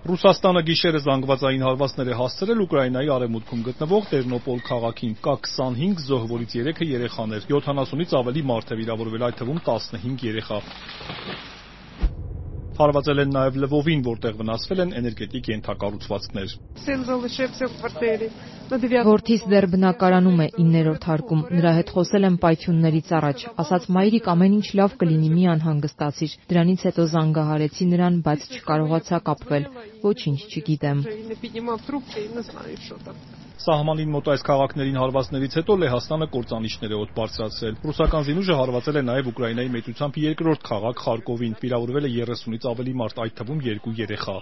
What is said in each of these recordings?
Ռուսաստանը գիշերը զանգվածային հարվածներ է հասցրել Ուկրաինայի արևմուտքում գտնվող Տերնոպոլ քաղաքին։ Կա 25 զոհ, որից 3-ը երեխաներ։ 70-ից ավելի մարդ է վիրավորվել, այդ թվում 15 երեխա։ Հարվածել են նաև Լվովին, որտեղ վնասվել են էներգետիկ ենթակառուցվածքներ։ Որդիս դեռ բնակարանում է 9-րդ հարկում։ Նրա հետ խոսել եմ պայթյուններից առաջ։ Ասաց մայրիկ ամեն ինչ լավ կլինի, մի անհանգստացիր։ Դրանից հետո զանգահարեցի նրան, բայց չկարողացա կապվել։ Ոչինչ չգիտեմ։ Սահմանին մոտ այս քաղաքներին հարվածներից հետո Լեհաստանը կործանիչներ է օդ բարձրացրել։ Ռուսական զինուժը հարվածել է նաև Ուկրաինայի մեծությամբ երկրորդ քաղաք Խարկովին։ Վիրավորվել է 30-ից ավելի մարդ, այդ թվում 2 երեխա։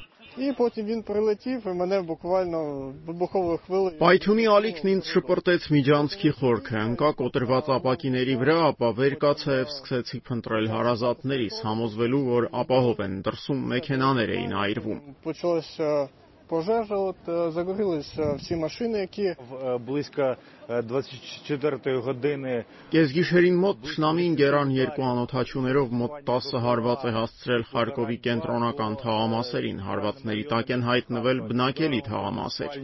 Պայթյունի ալիքն ինձ շպրտեց միջանցքի խորքը, ընկա կոտրված ապակիների վրա, ապա վեր կացա և սկսեցի փնտրել հարազատներիս, համոզվելու, որ ապահով են, դրսում մեքենաներ էին այրվում։ Կեսգիշերին մոտ թշնամին գերան 2 անօդաչուներով մոտ 10 հարված է հասցրել Խարկովի կենտրոնական թաղամասերին, հարվածների տակ են հայտնվել բնակելի թաղամասեր։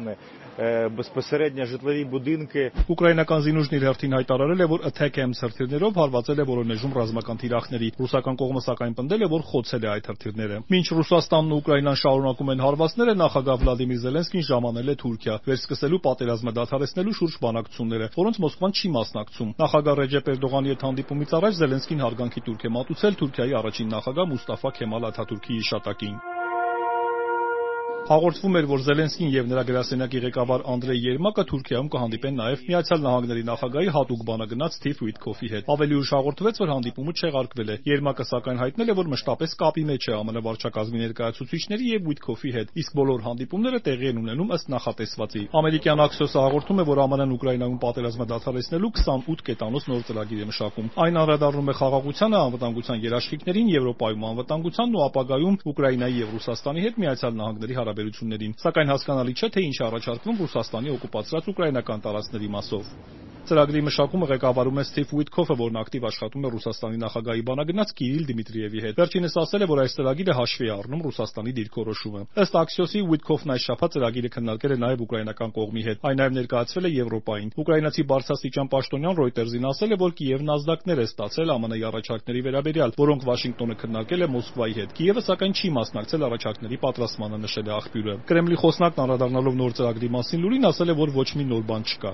Ուկրաինական զինուժն իր հերթին հայտարարել է, որ ATACMS հրթիռներով հարվածել է Վորոնեժում ռազմական թիրախների։ Ռուսական կողմը սակայն պնդել է, որ խոցել է այդ հրթիռները։ Մինչ Ռուսաստանն ու Ուկրաինան շարունակում են հարվածները, նախագահ Վլադիմիր Զելենսկին ժամանել է Թուրքիա, վերսկսելու պատերազմը դադարեցնելու շուրջ բանակցությունները, որոնց Մոսկվան չի մասնակցում։ Նախագահ Ռեջեփ Էրդողանի հետ հանդիպումից առաջ Զելենսկին հարգանքի տուրք է մատուցել Թուրքիայի առաջին նախագահ Մուստաֆա Քեմալ Աթաթուրքի հիշատակին։ Հաղորդվում էր, որ Զելենսկին եւ նրա գրասենյակի ղեկավար Անդրեյ Երմակը Թուրքիայում կհանդիպեն նաև Միացյալ Նահանգների նախագահի հատուկ բանագնաց Սթիվ Ուիտքոֆի հետ։ Ավելի ուշ հաղորդվեց, որ հանդիպումը չեղարկվել է։ Երմակը սակայն հայտնել է, որ մշտապես կապի մեջ է ԱՄՆ վարչակազմի ներկայացուցիչների եւ Ուիտքոֆի հետ, իսկ բոլոր հանդիպումները տեղի են ունենում ըստ նախատեսվածի։ Ամերիկյան Axios-ը հաղորդում է, որ ԱՄՆ-ն Ուկրաինայում պատերազմը դադարեցնելու 28 կետանոց նոր ծրագիր է մշակում։ Այն անդրադառնում է խաղաղությանը, անվտանգության երաշխիքներին, Եվրոպայում անվտանգությանն ու ապագայում Ուկրաինայի եւ Ռուսաստանի հետ Միացյալ Նահանգների հարաբերություններին, սակայն հասկանալի չէ, թե ինչ է առաջարկվում Ռուսաստանի օկուպացրած ուկրաինական տարածքների մասով։ Ծրագրի մշակումը ղեկավարում է Սթիվ Ուիտքոֆը, որն ակտիվ աշխատում է Ռուսաստանի նախագահի բանագնաց Կիրիլ Դիմիտրիևի հետ։ Վերջինս ասել է, որ այս ծրագիրը հաշվի է առնում Ռուսաստանի դիրքորոշումը։ Ըստ Axios-ի Ուիտքոֆն այս շաբաթ ծրագիրը քննարկել է նաև ուկրաինական կողմի հետ։ Այն նաև ներկայացվել է Եվրոպային։ Ուկրաինացի բարձրաստիճան պաշտոնյան Reuters-ին ասել է, որ Կիևն ազդակներ է ստացել ԱՄՆ-ի առաջարկների վերաբերյալ, որոնք Վաշինգտոնը քննարկել է Մոսկվայի հետ։ Կիևը սակայն չի մասնակցել առաջարկների պատրաստմանը, նշել է աղբյուրը։ Կրեմլի խոսնակն անդրադառնալով նոր ծրագրի մասին լուրին ասել է, որ ոչ մի նոր բան չկա։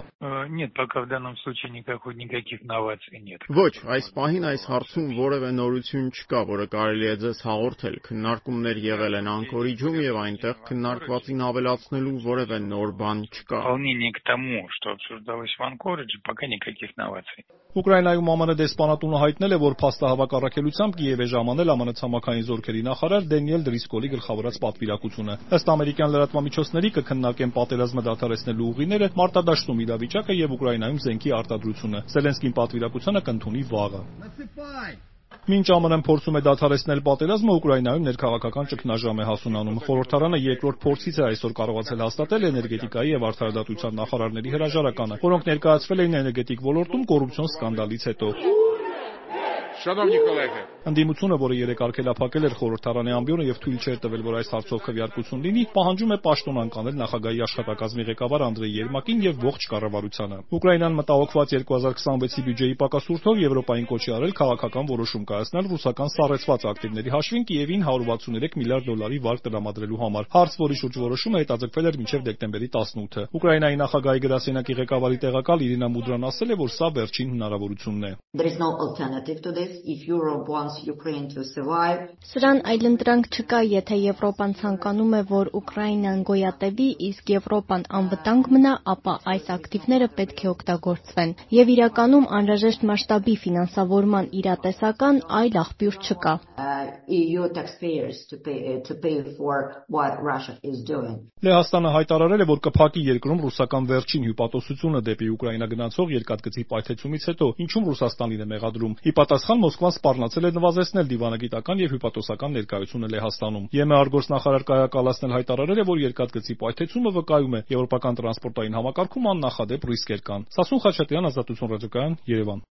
Ոչ, այս պահին այս հարցում որևէ նորություն չկա, որը կարելի է ձեզ հաղորդել։ Քննարկումներ եղել են Անկորիջում եւ այնտեղ քննարկվածին ավելացնելու որևէ նոր բան չկա։ Ուկրաինայում ԱՄՆ դեսպանատունը հայտնել է, որ փաստահավաք առաքելությամբ Կիև է ժամանել ԱՄՆ ցամաքային զորքերի նախարար Դենիել Դրիսկոլի գլխավորած պատվիրակությունը։ Ըստ ամերիկյան լրատվամիջոցների կքննարկեն պատերազմը դադարեցնելու ուղիները, մարտադաշտում իրավիճակը եւ Ուկրաինայում զենքի արտադրությունը։ Զելենսկին պատվիրակությունը կընդունի վաղը։ Մինչ ԱՄՆ-ն փորձում է դադարեցնել պատերազմը, Ուկրաինայում ներքաղաքական ճգնաժամ է հասունանում։ Խորհրդարանը երկրորդ փորձից է այսօր կարողացել հաստատել էներգետիկայի եւ արդարադատության նախարարների հրաժարականը, որոնք ներկայացվել էին էներգետիկ ոլորտում կոռուպցիոն սկանդալից հետո։ Ընդդիմությունը, որը երեկ արգելափակել էր խորհրդարանի ամբիոնը եւ թույլ չէր տվել, որ այս հարցով քվեարկություն լինի, պահանջում է պաշտոնան կանել նախագահի աշխատակազմի ղեկավար Անդրեյ Երմակին եւ ողջ կառավարությանը։ Ուկրաինան մտահոգված 2026-ի բյուջեի պակասուրդով Եվրոպային կոչ է արել քաղաքական որոշում կայացնել ռուսական սառեցված ակտիվների հաշվին Կիևին 163 միլիարդ դոլարի վարկ տրամադրելու համար։ Հարց, որի շուրջ որոշումը հետաձգվել էր մինչև դեկտեմբերի 18-ը։ Ուկրաինայի նախագահի գրասենյակի ղեկավարի տեղակալ Իրինա Մուդրան ասել է, որ սա վերջին հնարավորությունն է։ Սրան այլընտրանք չկա, եթե Եվրոպան ցանկանում է, որ Ուկրաինան գոյատևի, իսկ Եվրոպան անվտանգ մնա, ապա այս ակտիվները պետք է օգտագործվեն։ Եւ իրականում անհրաժեշտ մասշտաբի ֆինանսավորման իրատեսական այլ աղբյուր չկա։ Լեհաստանը հայտարարել է, որ կփակի երկրում ռուսական վերջին հյուպատոսությունը դեպի Ուկրաինա գնացող երկաթգծի պայթեցումից հետո, ինչում Ռուսաստանին է մեղադրում։ Ի պատասխան Մոսկվան սպառնացել է նվազեցնել դիվանագիտական եւ հյուպատոսական ներկայությունը Լեհաստանում։ ԵՄ արտգործնախարար Կայա Կալասն հայտարարել է, որ երկաթգծի պայթեցումը վկայում է եվրոպական տրանսպորտային համակարգում աննախադեպ ռիսկեր կան։ Սասուն Խաչատրյան, Ազատություն ռադիոկայան, Երևան։